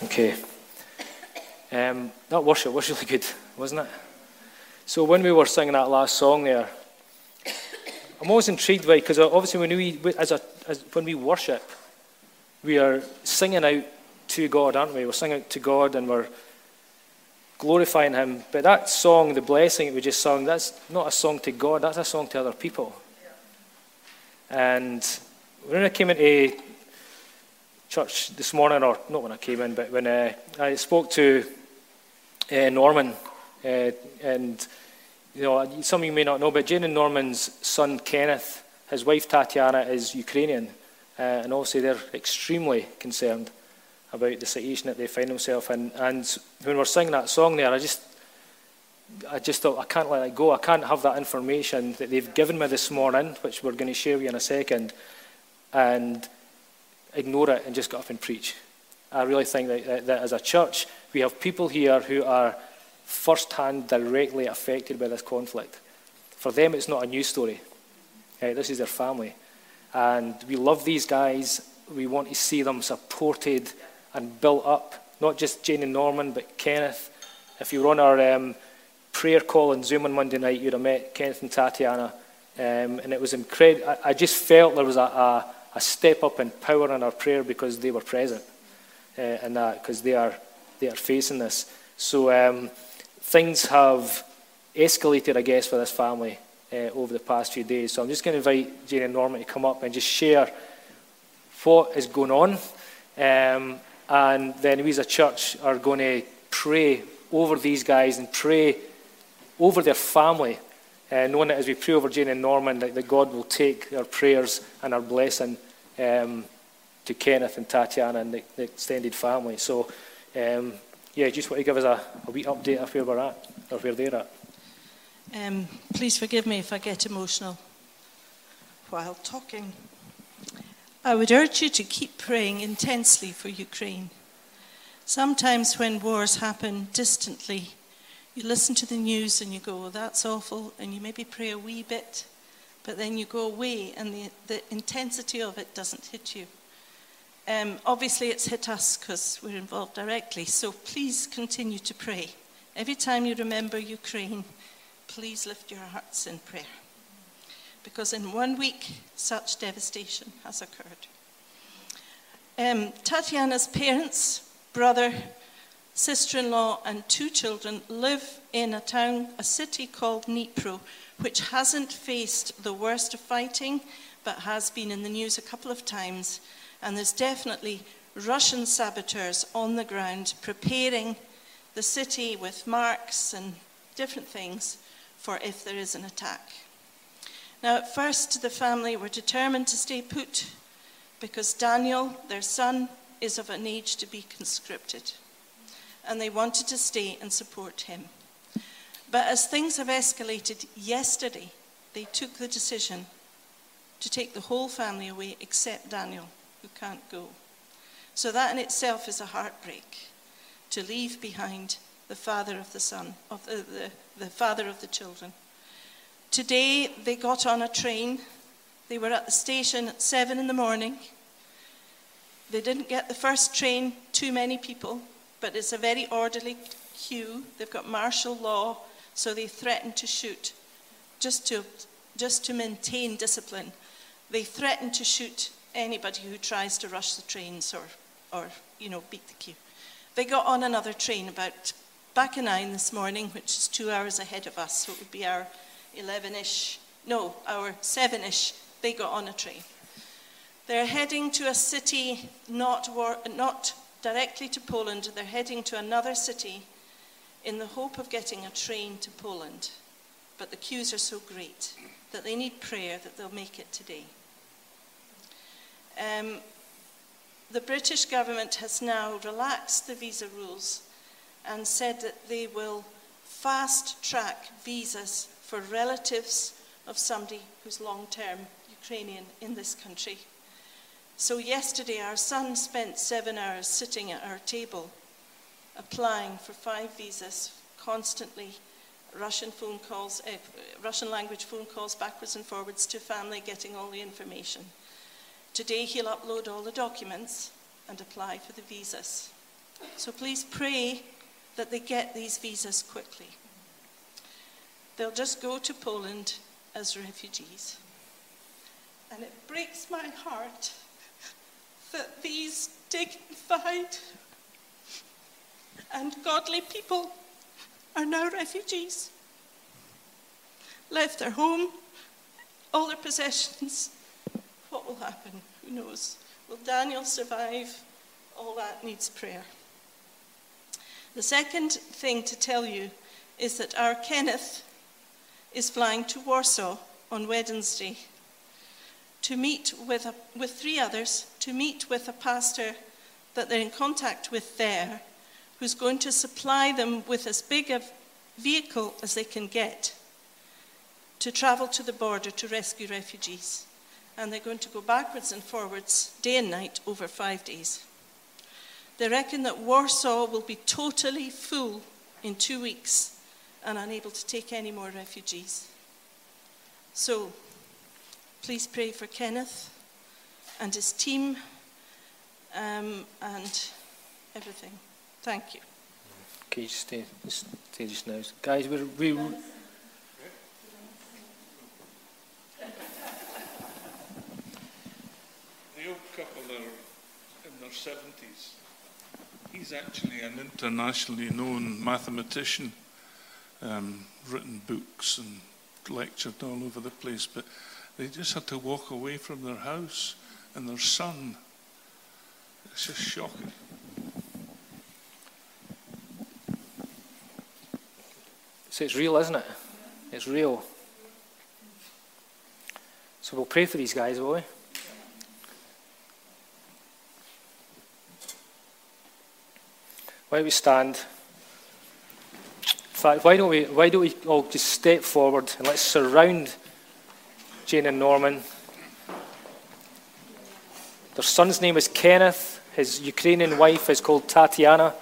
Okay. That worship was really good, wasn't it? So when we were singing that last song there, I'm always intrigued by, because obviously when we worship, we are singing out to God, aren't we? We're singing out to God and we're glorifying Him. But that song, the blessing that we just sung, that's not a song to God, that's a song to other people. And when I came into church this morning, or not when I came in, but when I spoke to Norman, and some of you may not know, but Jane and Norman's son Kenneth, his wife Tatiana is Ukrainian, and obviously they're extremely concerned about the situation that they find themselves in. And when we're singing that song there, I just thought, I can't let it go. I can't have that information that they've given me this morning, which we're going to share with you in a second, and ignore it and just get up and preach. I really think that as a church, we have people here who are first-hand directly affected by this conflict. For them, it's not a news story. Okay, this is their family. And we love these guys. We want to see them supported and built up. Not just Jane and Norman, but Kenneth. If you were on our prayer call on Zoom on Monday night, you'd have met Kenneth and Tatiana. And it was incredible. I just felt there was a step up in power in our prayer because they were present. And that, because they are facing this. So things have escalated, I guess, for this family over the past few days. So I'm just going to invite Jane and Norman to come up and just share what is going on. And then we as a church are going to pray over these guys and pray over their family, knowing that as we pray over Jane and Norman, that God will take our prayers and our blessing to Kenneth and Tatiana and the extended family. So, just want to give us a wee update of where we're at, or where they're at. Please forgive me if I get emotional while talking. I would urge you to keep praying intensely for Ukraine. Sometimes when wars happen distantly, you listen to the news and you go, that's awful, and you maybe pray a wee bit, but then you go away and the intensity of it doesn't hit you. Obviously it's hit us because we're involved directly, so please continue to pray. Every time you remember Ukraine, please lift your hearts in prayer. Because in 1 week, such devastation has occurred. Tatiana's parents, brother, sister-in-law, and 2 children live in a city called Dnipro, which hasn't faced the worst of fighting, but has been in the news a couple of times. And there's definitely Russian saboteurs on the ground preparing the city with marks and different things for if there is an attack. Now, at first, the family were determined to stay put because Daniel, their son, is of an age to be conscripted. And they wanted to stay and support him. But as things have escalated yesterday, they took the decision to take the whole family away except Daniel, who can't go. So that in itself is a heartbreak, to leave behind the father of the son, of the father of the children. Today they got on a train. They were at the station at 7 a.m. They didn't get the first train, too many people, but it's a very orderly queue. They've got martial law, so they threatened to shoot just to maintain discipline. They threaten to shoot anybody who tries to rush the trains or beat the queue. They got on another train about back at 9 this morning, which is 2 hours ahead of us, so it would be our 7-ish. They got on a train. They're heading to a city not directly to Poland. They're heading to another city in the hope of getting a train to Poland. But the queues are so great that they need prayer that they'll make it today. The British government has now relaxed the visa rules and said that they will fast-track visas for relatives of somebody who's long-term Ukrainian in this country. So yesterday our son spent 7 hours sitting at our table applying for 5 visas, constantly Russian language phone calls backwards and forwards to family, getting all the information. Today he'll upload all the documents and apply for the visas. So please pray that they get these visas quickly. They'll just go to Poland as refugees. And it breaks my heart that these dignified and godly people are now refugees. Left their home, all their possessions. What will happen? Who knows? Will Daniel survive? All that needs prayer. The second thing to tell you is that our Kenneth is flying to Warsaw on Wednesday to meet with 3 others, to meet with a pastor that they're in contact with there, who's going to supply them with as big a vehicle as they can get to travel to the border to rescue refugees. And they're going to go backwards and forwards, day and night, over 5 days. They reckon that Warsaw will be totally full in 2 weeks and unable to take any more refugees. So, please pray for Kenneth and his team and everything. Thank you. Okay, stay just now. Guys, we The old couple are in their 70s. He's actually an internationally known mathematician, written books and lectured all over the place, but they just had to walk away from their house and their son. It's just shocking. So it's real, isn't it? It's real. So we'll pray for these guys, will we? Why don't we stand? In fact, why don't we all just step forward and let's surround Jane and Norman. Their son's name is Kenneth. His Ukrainian wife is called Tatiana.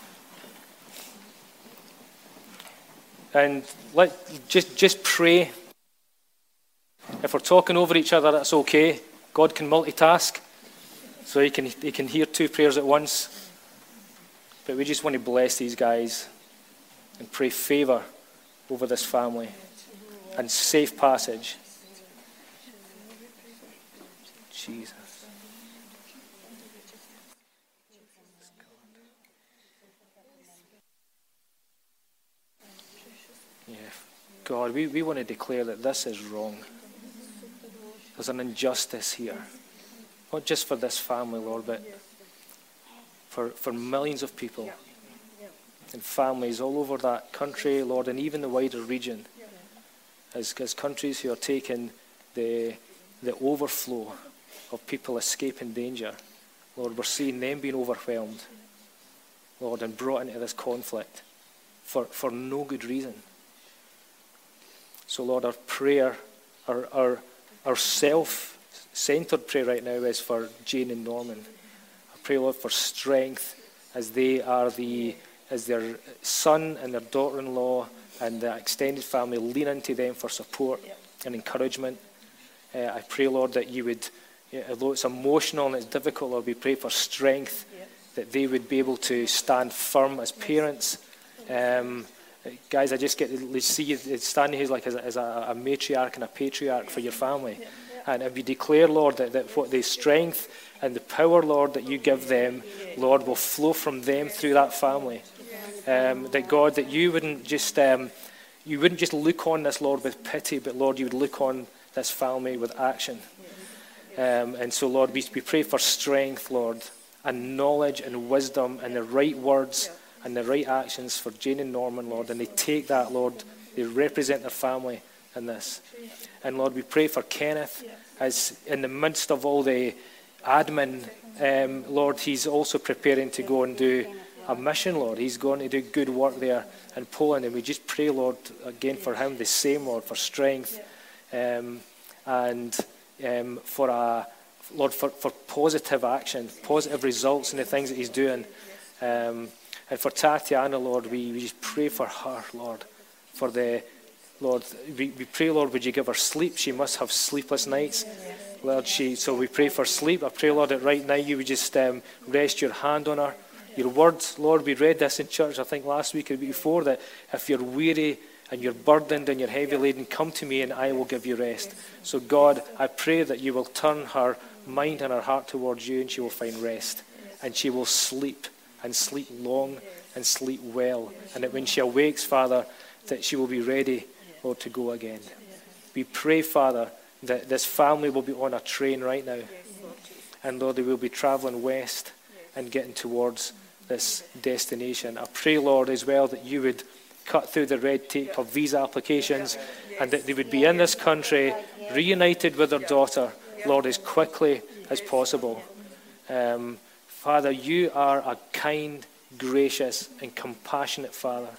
And just pray. If we're talking over each other, that's okay. God can multitask, so he can hear 2 prayers at once. But we just want to bless these guys and pray favor over this family and safe passage. Jesus. Yeah, God, we want to declare that this is wrong. There's an injustice here. Not just for this family, Lord, but for millions of people and families all over that country, Lord, and even the wider region. As countries who are taking the overflow of people escaping danger, Lord, we're seeing them being overwhelmed, Lord, and brought into this conflict for no good reason. So, Lord, our prayer, our self-centered prayer right now is for Jane and Norman. I pray, Lord, for strength as their son and their daughter-in-law and the extended family lean into them for support and encouragement. I pray, Lord, that you would, although it's emotional and it's difficult, Lord, we pray for strength, that they would be able to stand firm as parents. Guys, I just get to see you standing here like as a matriarch and a patriarch for your family. And we declare, Lord, that what the strength and the power, Lord, that you give them, Lord, will flow from them through that family. That God, that you wouldn't just look on this, Lord, with pity, but Lord, you would look on this family with action. And so, Lord, we pray for strength, Lord, and knowledge and wisdom and the right words and the right actions for Jane and Norman, Lord. And they take that, Lord, they represent their family in this. And Lord, we pray for Kenneth as in the midst of all the admin, Lord, he's also preparing to go and do a mission, Lord. He's going to do good work there in Poland. And we just pray, Lord, again for him the same, Lord, for strength and for positive action, positive results in the things that he's doing. And for Tatiana, Lord, we just pray for her, Lord, we pray, Lord, would you give her sleep? She must have sleepless nights, Lord. So we pray for sleep. I pray, Lord, that right now you would just rest your hand on her Your word, Lord, we read this in church, I think last week or the week before, that if you're weary and you're burdened and you're heavy laden, come to me and I will give you rest. So God, I pray that you will turn her mind and her heart towards you and she will find rest. And she will sleep and sleep long and sleep well. And that when she awakes, Father, that she will be ready, Lord, to go again. We pray, Father, that this family will be on a train right now. And Lord, they will be traveling west and getting towards this destination. I pray, Lord, as well, that you would cut through the red tape of visa applications and that they would be in this country, reunited with their daughter, Lord, as quickly as possible. Father, you are a kind, gracious, and compassionate Father.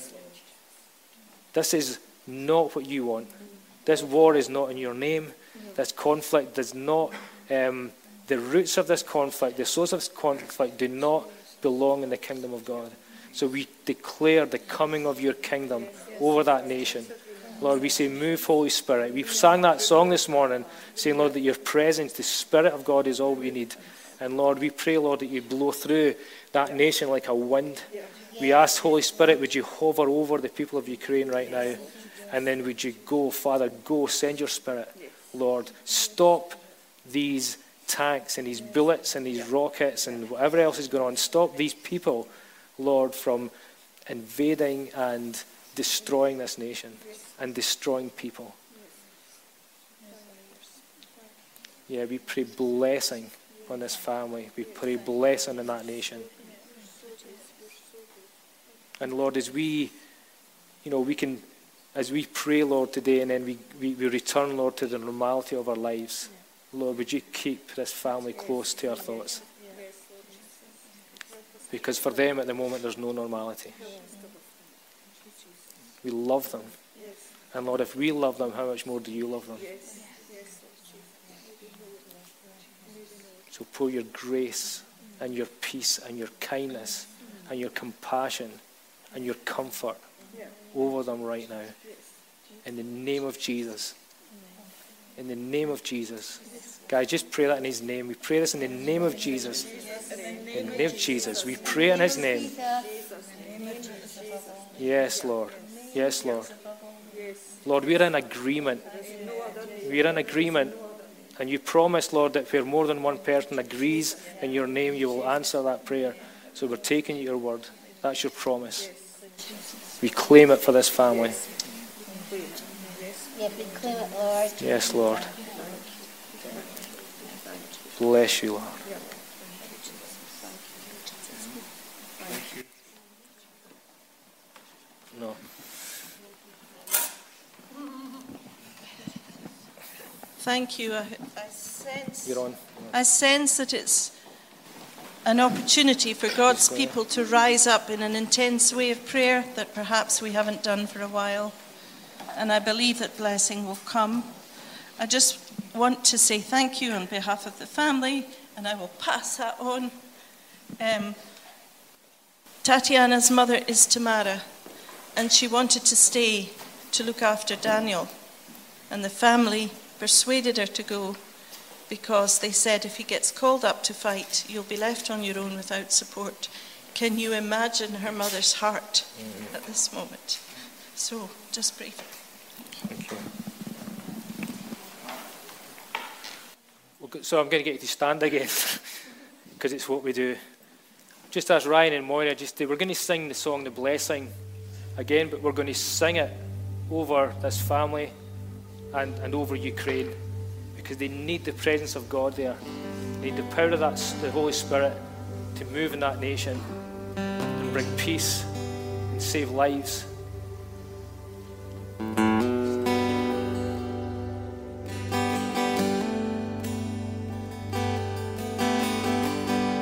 This is not what you want. This war is not in your name. This conflict does not, the roots of this conflict, the source of this conflict do not belong in the kingdom of God. So we declare the coming of your kingdom over that nation. Lord, we say, move, Holy Spirit. We sang that song this morning, saying, Lord, that your presence, the Spirit of God is all we need. And Lord, we pray, Lord, that you blow through that nation like a wind. We ask, Holy Spirit, would you hover over the people of Ukraine right now? And then would you go, Father, go, send your Spirit, Lord. Stop these tanks and these bullets and these rockets and whatever else is going on. Stop these people, Lord, from invading and destroying this nation and destroying people. Yeah, we pray blessing on this family. We pray blessing in that nation. And Lord, as we pray, Lord, today, and then we return, Lord, to the normality of our lives, Lord, would you keep this family close to our thoughts? Because for them at the moment, there's no normality. We love them. And Lord, if we love them, how much more do you love them? So pour your grace and your peace and your kindness and your compassion and your comfort over them right now. In the name of Jesus. In the name of Jesus. Guys, just pray that in his name. We pray this in the name of Jesus. In the name of Jesus. We pray in his name. Yes, Lord. Yes, Lord. Lord, we're in agreement. We're in agreement. And you promised, Lord, that where more than one person agrees in your name, you will answer that prayer. So we're taking your word. That's your promise. We claim it for this family. Yeah, we claim it, Lord. Yes, Lord. Bless you, Lord. No. Thank you. You're on. I sense that it's an opportunity for God's people to rise up in an intense way of prayer that perhaps we haven't done for a while. And I believe that blessing will come. I just want to say thank you on behalf of the family, and I will pass that on. Tatiana's mother is Tamara, and she wanted to stay to look after Daniel. And the family persuaded her to go because they said, if he gets called up to fight, you'll be left on your own without support. Can you imagine her mother's heart at this moment? So, just briefly. Thank you. So I'm going to get you to stand again, because it's what we do. Just as Ryan and Moira just did, we're going to sing the song, The Blessing, again, but we're going to sing it over this family and over Ukraine, because they need the presence of God there. They need the power of the Holy Spirit to move in that nation and bring peace and save lives.